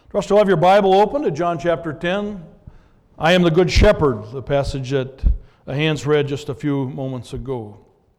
Trust you'll have your Bible open to John chapter 10. I am the Good Shepherd, the passage that Hans read just a few moments ago.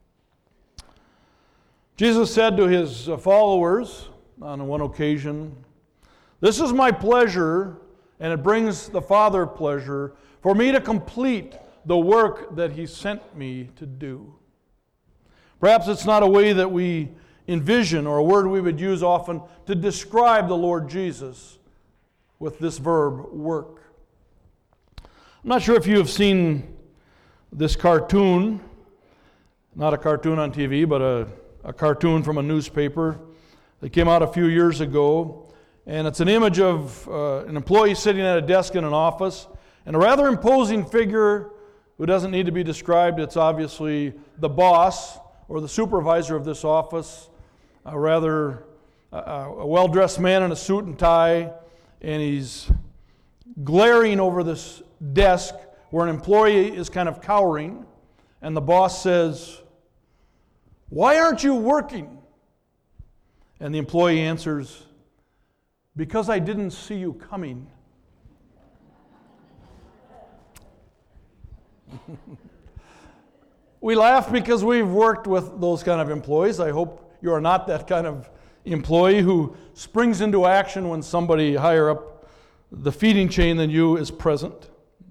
Jesus said to his followers on one occasion, "This is my pleasure, and it brings the Father pleasure, for me to complete the work that He sent me to do." Perhaps it's not a way that we envision or a word we would use often to describe the Lord Jesus with this verb, work. I'm not sure if you have seen this cartoon, not a cartoon on TV, but a cartoon from a newspaper that came out a few years ago. And it's an image of an employee sitting at a desk in an office, and a rather imposing figure who doesn't need to be described. It's obviously the boss or the supervisor of this office, a well-dressed man in a suit and tie, and he's glaring over this desk where an employee is kind of cowering, and the boss says, "Why aren't you working?" And the employee answers, "Because I didn't see you coming." We laugh because we've worked with those kind of employees. I hope you are not that kind of employee who springs into action when somebody higher up the feeding chain than you is present.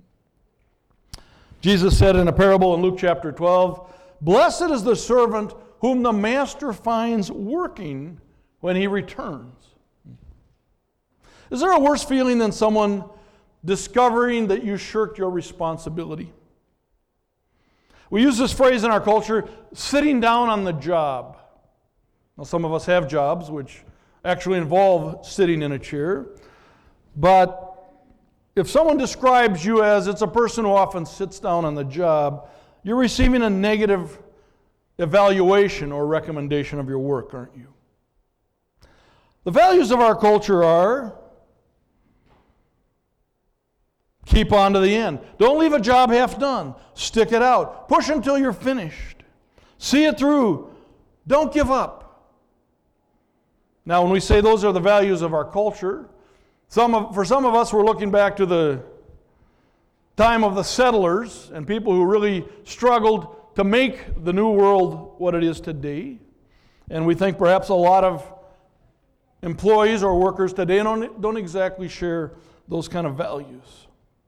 Jesus said in a parable in Luke chapter 12, "Blessed is the servant whom the master finds working when he returns." Is there a worse feeling than someone discovering that you shirked your responsibility? We use this phrase in our culture, sitting down on the job. Now, some of us have jobs which actually involve sitting in a chair, but if someone describes you as it's a person who often sits down on the job, you're receiving a negative evaluation or recommendation of your work, aren't you? The values of our culture are keep on to the end. Don't leave a job half done. Stick it out. Push until you're finished. See it through. Don't give up. Now, when we say those are the values of our culture, for some of us, we're looking back to the time of the settlers and people who really struggled to make the new world what it is today. And we think perhaps a lot of employees or workers today don't exactly share those kind of values.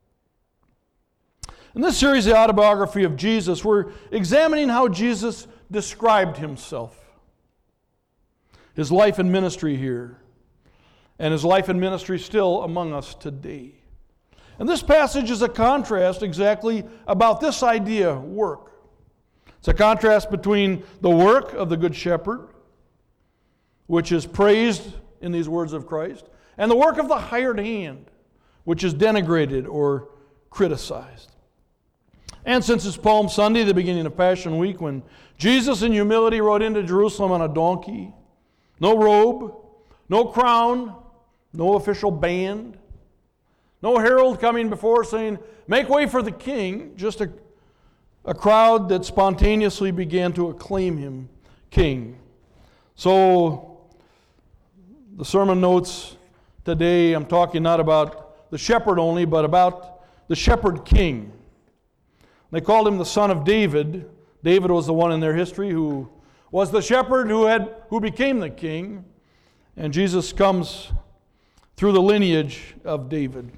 In this series, The Autobiography of Jesus, we're examining how Jesus described himself. His life and ministry here, and his life and ministry still among us today. And this passage is a contrast exactly about this idea, work. It's a contrast between the work of the Good Shepherd, which is praised in these words of Christ, and the work of the hired hand, which is denigrated or criticized. And since it's Palm Sunday, the beginning of Passion Week, when Jesus in humility rode into Jerusalem on a donkey, no robe, no crown, no official band, no herald coming before saying, "Make way for the king," just a crowd that spontaneously began to acclaim him king. So the sermon notes today, I'm talking not about the shepherd only, but about the shepherd king. They called him the son of David. David was the one in their history who was the shepherd who became the king. And Jesus comes through the lineage of David.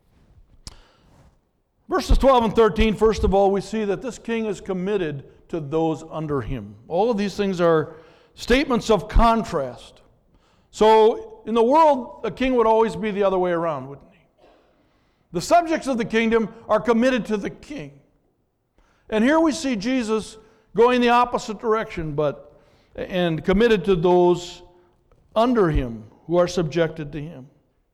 Verses 12 and 13, first of all, we see that this king is committed to those under him. All of these things are statements of contrast. So in the world, a king would always be the other way around, wouldn't he? The subjects of the kingdom are committed to the king. And here we see Jesus going the opposite direction, and committed to those under him who are subjected to him.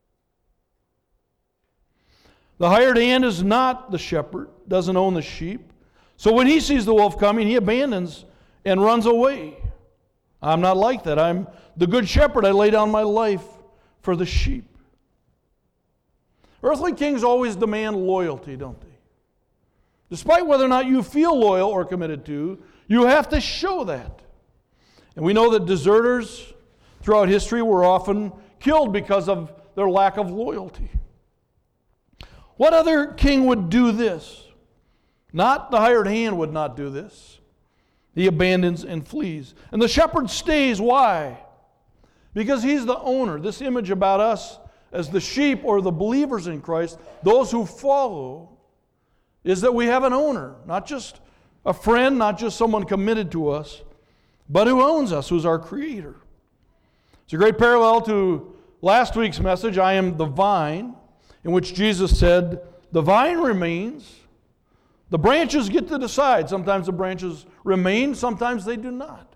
The hired hand is not the shepherd, doesn't own the sheep. So when he sees the wolf coming, he abandons and runs away. I'm not like that. I'm the good shepherd. I lay down my life for the sheep. Earthly kings always demand loyalty, don't they? Despite whether or not you feel loyal or committed to, you have to show that. And we know that deserters throughout history were often killed because of their lack of loyalty. What other king would do this? Not the hired hand would not do this. He abandons and flees. And the shepherd stays. Why? Because he's the owner. This image about us as the sheep or the believers in Christ, those who follow, is that we have an owner. Not just a friend, not just someone committed to us, but who owns us, who's our creator. It's a great parallel to last week's message, I am the vine, in which Jesus said, the vine remains. The branches get to decide. Sometimes the branches remain, sometimes they do not.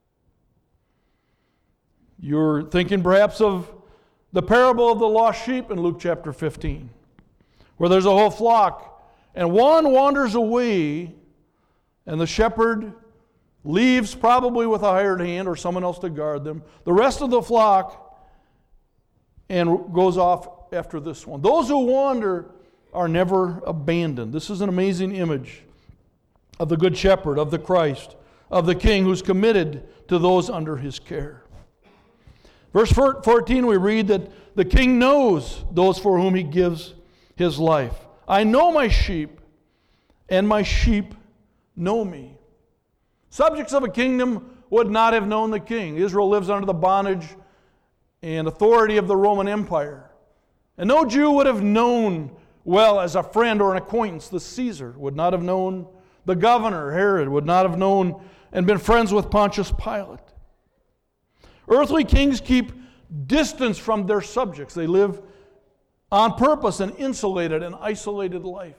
You're thinking perhaps of the parable of the lost sheep in Luke chapter 15, where there's a whole flock, and one wanders away, and the shepherd leaves probably with a hired hand or someone else to guard them. The rest of the flock and goes off after this one. Those who wander are never abandoned. This is an amazing image of the Good Shepherd, of the Christ, of the King who's committed to those under his care. Verse 14, we read that the King knows those for whom he gives his life. I know my sheep, and my sheep know me. Subjects of a kingdom would not have known the king. Israel lives under the bondage and authority of the Roman Empire. And no Jew would have known well as a friend or an acquaintance the Caesar, would not have known the governor, Herod, would not have known and been friends with Pontius Pilate. Earthly kings keep distance from their subjects. They live on purpose an insulated and isolated life.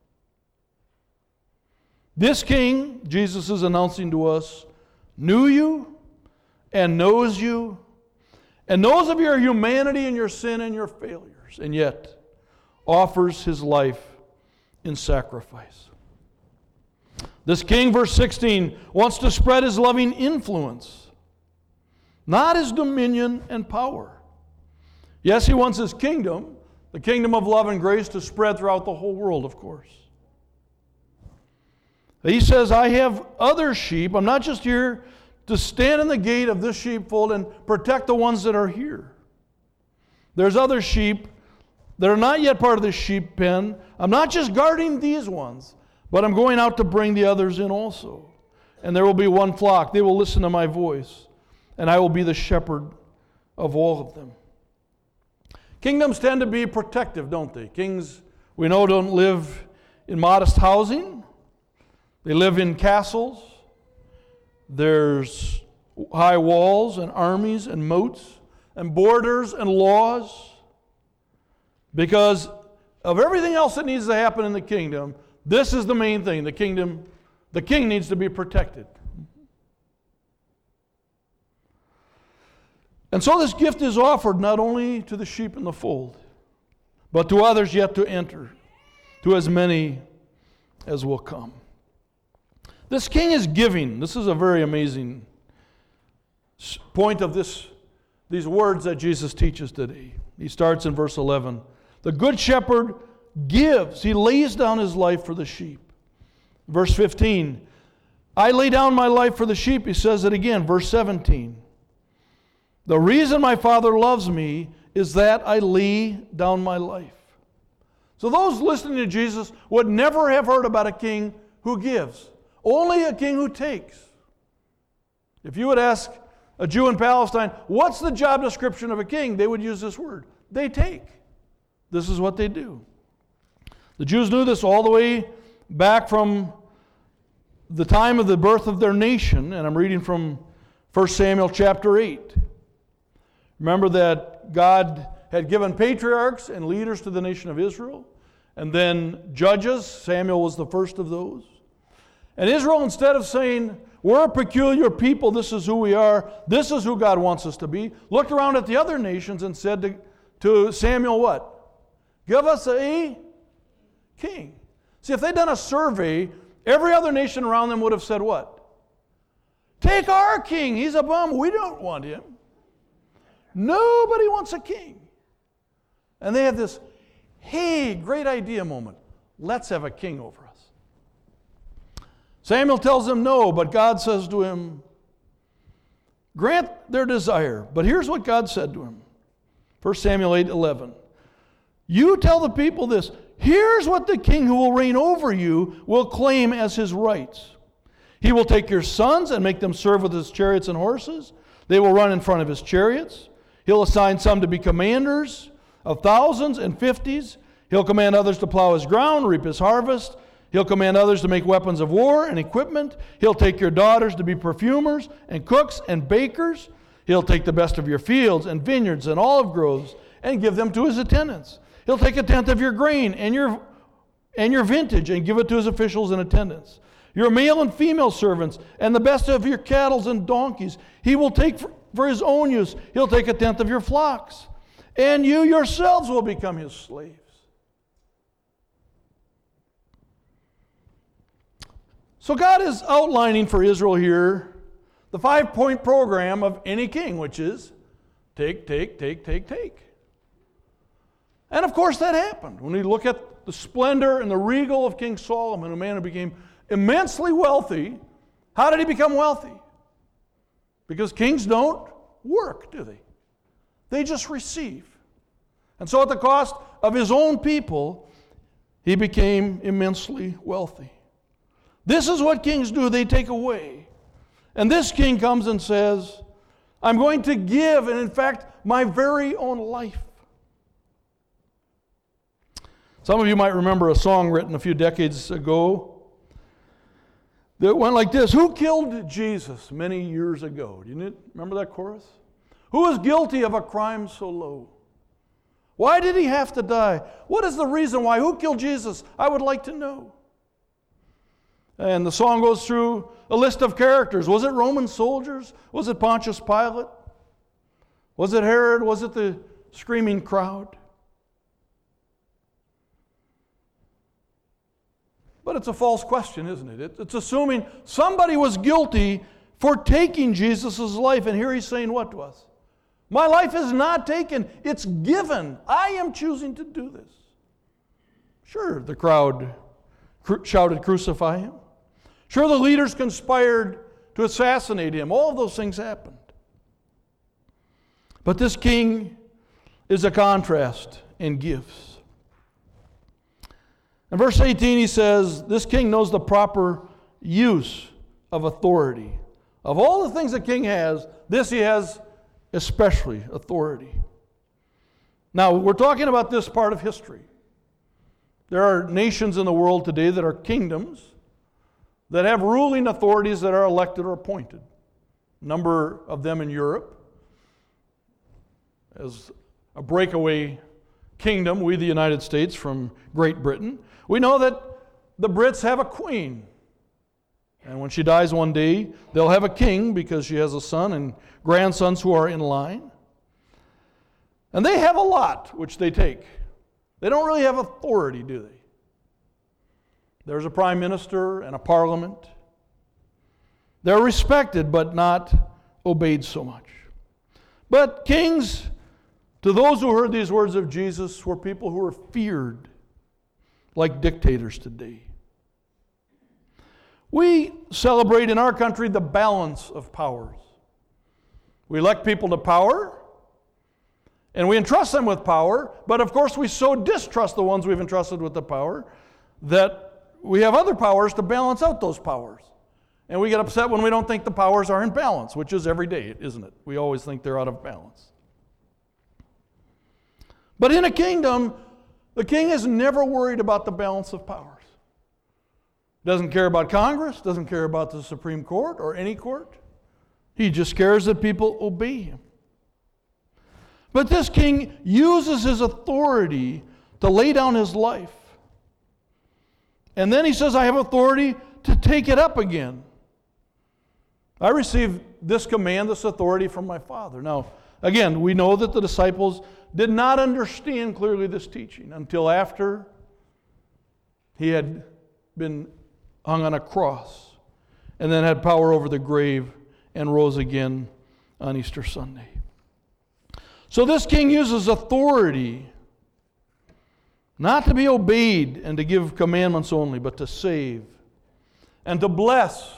This king, Jesus is announcing to us, knew you and knows you and knows of your humanity and your sin and your failures, and yet offers his life in sacrifice. This king, verse 16, wants to spread his loving influence, not his dominion and power. Yes, he wants his kingdom, the kingdom of love and grace, to spread throughout the whole world, of course. He says, I have other sheep. I'm not just here to stand in the gate of this sheepfold and protect the ones that are here. There's other sheep that are not yet part of this sheep pen. I'm not just guarding these ones, but I'm going out to bring the others in also. And there will be one flock. They will listen to my voice, and I will be the shepherd of all of them. Kingdoms tend to be protective, don't they? Kings, we know, don't live in modest housing. They live in castles. There's high walls and armies and moats and borders and laws. Because of everything else that needs to happen in the kingdom, this is the main thing. The king needs to be protected. And so this gift is offered not only to the sheep in the fold, but to others yet to enter, to as many as will come. This king is giving. This is a very amazing point of these words that Jesus teaches today. He starts in verse 11. The good shepherd gives. He lays down his life for the sheep. Verse 15. I lay down my life for the sheep. He says it again. Verse 17. The reason my Father loves me is that I lay down my life. So those listening to Jesus would never have heard about a king who gives. Only a king who takes. If you would ask a Jew in Palestine, what's the job description of a king? They would use this word. They take. This is what they do. The Jews knew this all the way back from the time of the birth of their nation, and I'm reading from 1 Samuel chapter 8. Remember that God had given patriarchs and leaders to the nation of Israel, and then judges. Samuel was the first of those. And Israel, instead of saying, we're a peculiar people, this is who we are, this is who God wants us to be, looked around at the other nations and said to Samuel what? Give us a king. See, if they'd done a survey, every other nation around them would have said what? Take our king, he's a bum, we don't want him. Nobody wants a king. And they have this, hey, great idea moment. Let's have a king over us. Samuel tells them no, but God says to him, grant their desire. But here's what God said to him. 1 Samuel 8:11. You tell the people this. Here's what the king who will reign over you will claim as his rights. He will take your sons and make them serve with his chariots and horses. They will run in front of his chariots. He'll assign some to be commanders of thousands and fifties. He'll command others to plow his ground, reap his harvest. He'll command others to make weapons of war and equipment. He'll take your daughters to be perfumers and cooks and bakers. He'll take the best of your fields and vineyards and olive groves and give them to his attendants. He'll take a tenth of your grain and your vintage and give it to his officials and attendants. Your male and female servants and the best of your cattle and donkeys he will take for his own use. He'll take a tenth of your flocks. And you yourselves will become his slaves. So God is outlining for Israel here the 5-point program of any king, which is take, take, take, take, take. And of course that happened. When we look at the splendor and the regal of King Solomon, a man who became immensely wealthy, how did he become wealthy? Because kings don't work, do they? They just receive. And so at the cost of his own people, he became immensely wealthy. This is what kings do. They take away. And this king comes and says, I'm going to give, and in fact, my very own life. Some of you might remember a song written a few decades ago that went like this. Who killed Jesus many years ago? Do you remember that chorus? Who was guilty of a crime so low? Why did he have to die? What is the reason why? Who killed Jesus? I would like to know. And the song goes through a list of characters. Was it Roman soldiers? Was it Pontius Pilate? Was it Herod? Was it the screaming crowd? But it's a false question, isn't it? It's assuming somebody was guilty for taking Jesus' life. And here he's saying what to us? My life is not taken, it's given. I am choosing to do this. Sure, the crowd shouted, crucify him. Sure, the leaders conspired to assassinate him. All of those things happened. But this king is a contrast and gives. In verse 18 he says, this king knows the proper use of authority. Of all the things a king has, this he has especially authority. Now, we're talking about this part of history. There are nations in the world today that are kingdoms that have ruling authorities that are elected or appointed. A number of them in Europe. As a breakaway kingdom, we, the United States, from Great Britain, we know that the Brits have a queen. And when she dies one day, they'll have a king because she has a son and grandsons who are in line. And they have a lot which they take. They don't really have authority, do they? There's a prime minister and a parliament. They're respected but not obeyed so much. But kings, to those who heard these words of Jesus, were people who were feared like dictators today. We celebrate in our country the balance of powers. We elect people to power, and we entrust them with power, but of course we so distrust the ones we've entrusted with the power that we have other powers to balance out those powers. And we get upset when we don't think the powers are in balance, which is every day, isn't it? We always think they're out of balance. But in a kingdom, the king is never worried about the balance of powers. Doesn't care about Congress, doesn't care about the Supreme Court or any court. He just cares that people obey him. But this king uses his authority to lay down his life. And then he says, I have authority to take it up again. I received this command, this authority from my Father. Now, again, we know that the disciples did not understand clearly this teaching until after he had been hung on a cross and then had power over the grave and rose again on Easter Sunday. So this king uses authority not to be obeyed and to give commandments only, but to save and to bless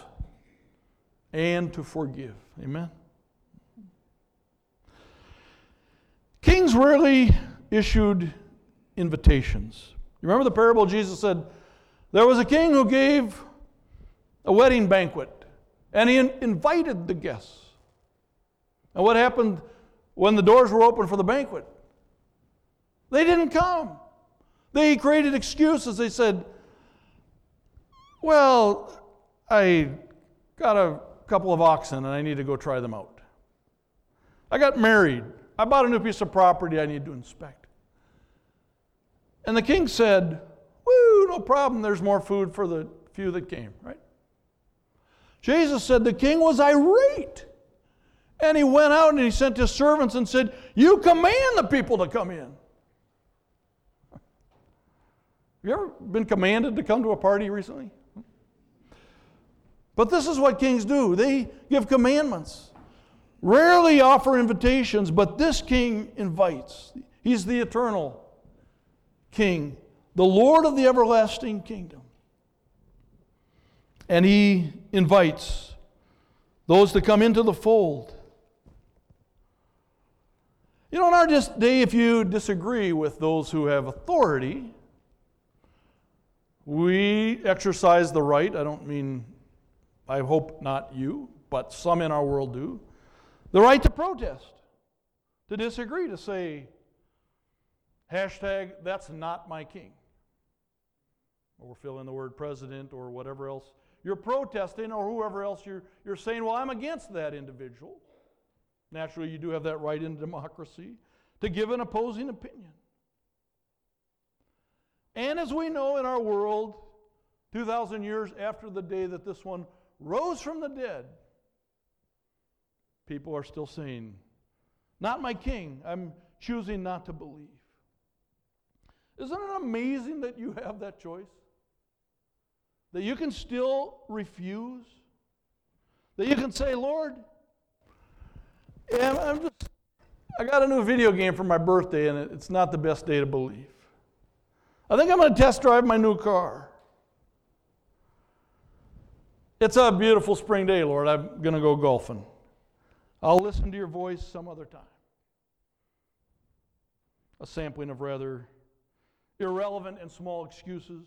and to forgive. Amen? Kings Kings rarely issued invitations. You remember the parable Jesus said, there was a king who gave a wedding banquet, and he invited the guests. And what happened when the doors were open for the banquet? They didn't come. They created excuses. They said, well, I got a couple of oxen and I need to go try them out. I got married. I bought a new piece of property I need to inspect. And the king said, woo, no problem. There's more food for the few that came, right? Jesus said the king was irate. And he went out and he sent his servants and said, you command the people to come in. Have you ever been commanded to come to a party recently? But this is what kings do. They give commandments. Rarely offer invitations, but this king invites. He's the eternal king, the Lord of the everlasting kingdom. And he invites those to come into the fold. You know, in our day, if you disagree with those who have authority, we exercise the right. I hope not you, but some in our world do. The right to protest, to disagree, to say, hashtag, that's not my king. Or fill in the word president or whatever else you're protesting, or whoever else you're saying, well, I'm against that individual. Naturally, you do have that right in democracy to give an opposing opinion. And as we know in our world, 2,000 years after the day that this one rose from the dead, people are still saying, not my king, I'm choosing not to believe. Isn't it amazing that you have that choice? That you can still refuse? That you can say, Lord, I got a new video game for my birthday, and it's not the best day to believe. I think I'm going to test drive my new car. It's a beautiful spring day, Lord. I'm going to go golfing. I'll listen to your voice some other time. A sampling of rather irrelevant and small excuses.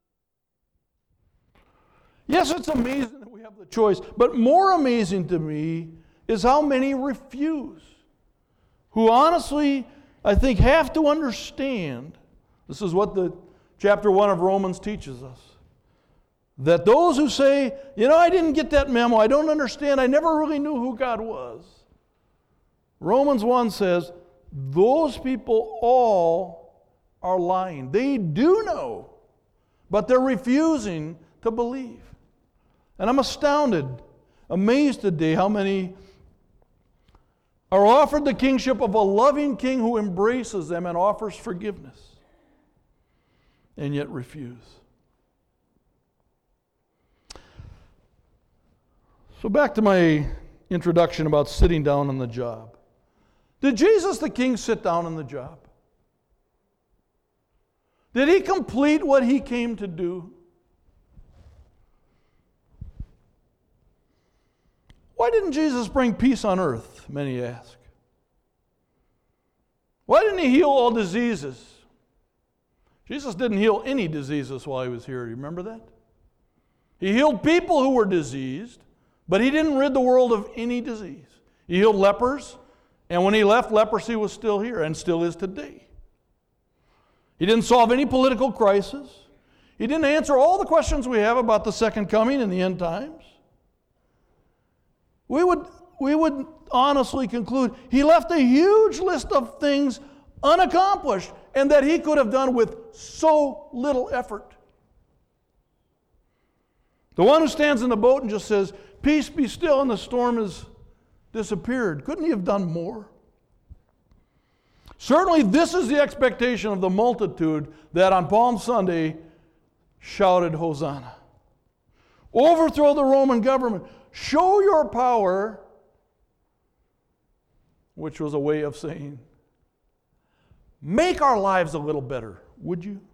Yes, it's amazing that we have the choice, but more amazing to me is how many refuse, who honestly, I think, have to understand, this is what the chapter 1 of Romans teaches us, that those who say, I didn't get that memo, I don't understand, I never really knew who God was. Romans 1 says, those people all are lying. They do know, but they're refusing to believe. And I'm astounded, amazed today how many are offered the kingship of a loving king who embraces them and offers forgiveness, and yet refuse. So back to my introduction about sitting down on the job. Did Jesus the King sit down on the job? Did he complete what he came to do? Why didn't Jesus bring peace on earth, many ask? Why didn't he heal all diseases? Jesus didn't heal any diseases while he was here. Do you remember that? He healed people who were diseased, but he didn't rid the world of any disease. He healed lepers, and when he left, leprosy was still here and still is today. He didn't solve any political crisis. He didn't answer all the questions we have about the second coming and the end times. We would honestly conclude he left a huge list of things unaccomplished and that he could have done with so little effort. The one who stands in the boat and just says, peace be still, and the storm has disappeared. Couldn't he have done more? Certainly this is the expectation of the multitude that on Palm Sunday shouted Hosanna. Overthrow the Roman government. Show your power, which was a way of saying, make our lives a little better, would you?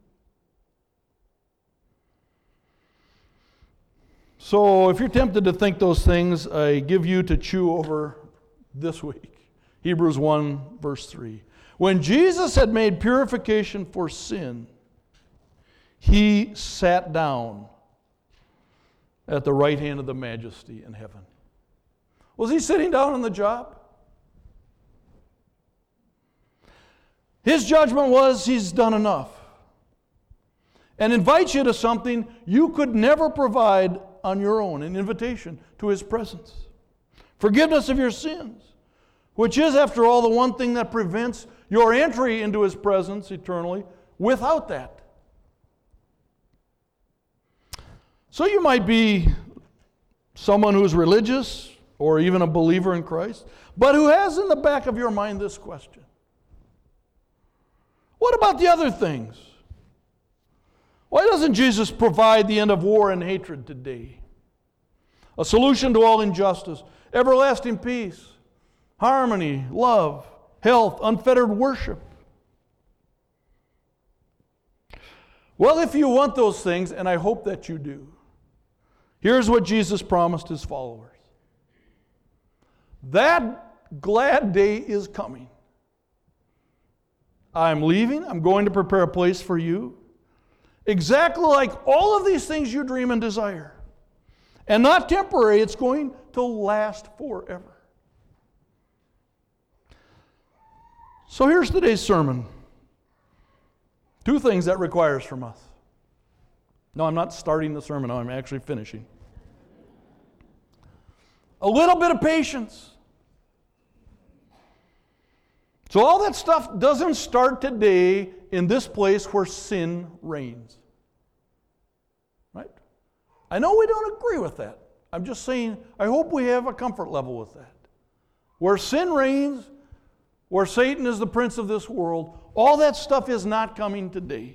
So if you're tempted to think those things, I give you to chew over this week. Hebrews 1, verse 3. When Jesus had made purification for sin, he sat down at the right hand of the Majesty in heaven. Was he sitting down on the job? His judgment was he's done enough, and invites you to something you could never provide on your own, an invitation to his presence. Forgiveness of your sins, which is, after all, the one thing that prevents your entry into his presence eternally without that. So you might be someone who's religious or even a believer in Christ, but who has in the back of your mind this question: what about the other things? Why doesn't Jesus provide the end of war and hatred today? A solution to all injustice, everlasting peace, harmony, love, health, unfettered worship. Well, if you want those things, and I hope that you do, here's what Jesus promised his followers. That glad day is coming. I'm leaving. I'm going to prepare a place for you. Exactly like all of these things you dream and desire. And not temporary, it's going to last forever. So here's today's sermon. Two things that requires from us. No, I'm not starting the sermon, I'm actually finishing. A little bit of patience. So all that stuff doesn't start today in this place where sin reigns. Right? I know we don't agree with that. I'm just saying, I hope we have a comfort level with that. Where sin reigns, where Satan is the prince of this world, all that stuff is not coming today.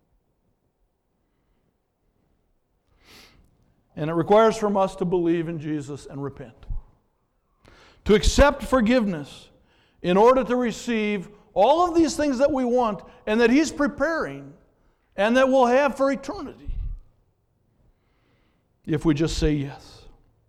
And it requires from us to believe in Jesus and repent. To accept forgiveness in order to receive all of these things that we want and that he's preparing and that we'll have for eternity if we just say yes.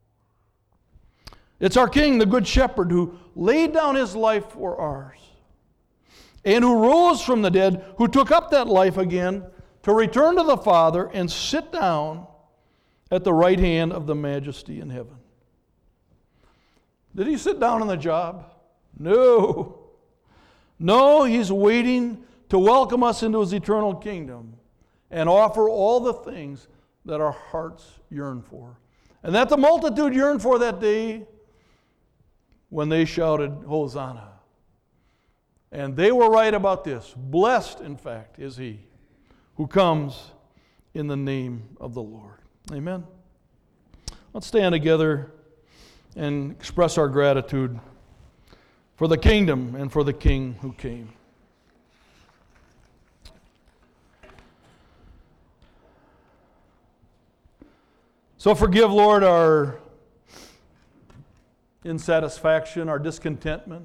It's our King, the Good Shepherd, who laid down his life for ours and who rose from the dead, who took up that life again to return to the Father and sit down at the right hand of the Majesty in heaven. Did he sit down on the job? No. No, he's waiting to welcome us into his eternal kingdom and offer all the things that our hearts yearn for. And that the multitude yearned for that day when they shouted, Hosanna. And they were right about this. Blessed, in fact, is he who comes in the name of the Lord. Amen. Let's stand together and express our gratitude for the kingdom and for the King who came. So forgive, Lord, our insatisfaction, our discontentment.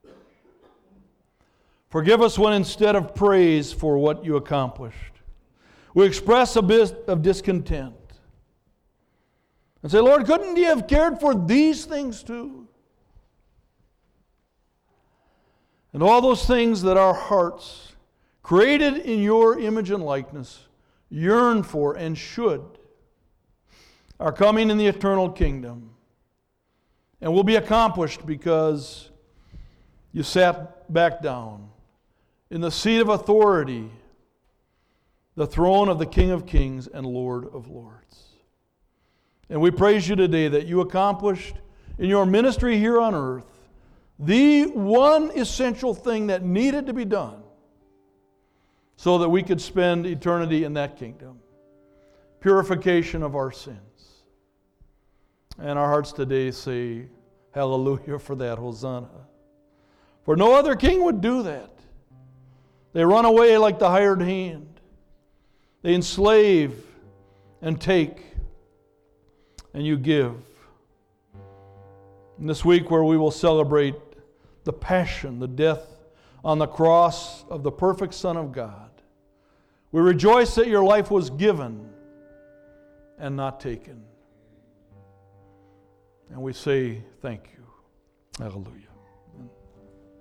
Forgive us when instead of praise for what you accomplished, we express a bit of discontent. And say, Lord, couldn't you have cared for these things too? And all those things that our hearts, created in your image and likeness, yearn for and should, are coming in the eternal kingdom and will be accomplished because you sat back down in the seat of authority, the throne of the King of Kings and Lord of Lords. And we praise you today that you accomplished in your ministry here on earth the one essential thing that needed to be done so that we could spend eternity in that kingdom. Purification of our sins. And our hearts today say, hallelujah for that, Hosanna. For no other king would do that. They run away like the hired hand. They enslave and take, and you give. And this week where we will celebrate the passion, the death on the cross of the perfect Son of God, we rejoice that your life was given and not taken. And we say thank you. Hallelujah.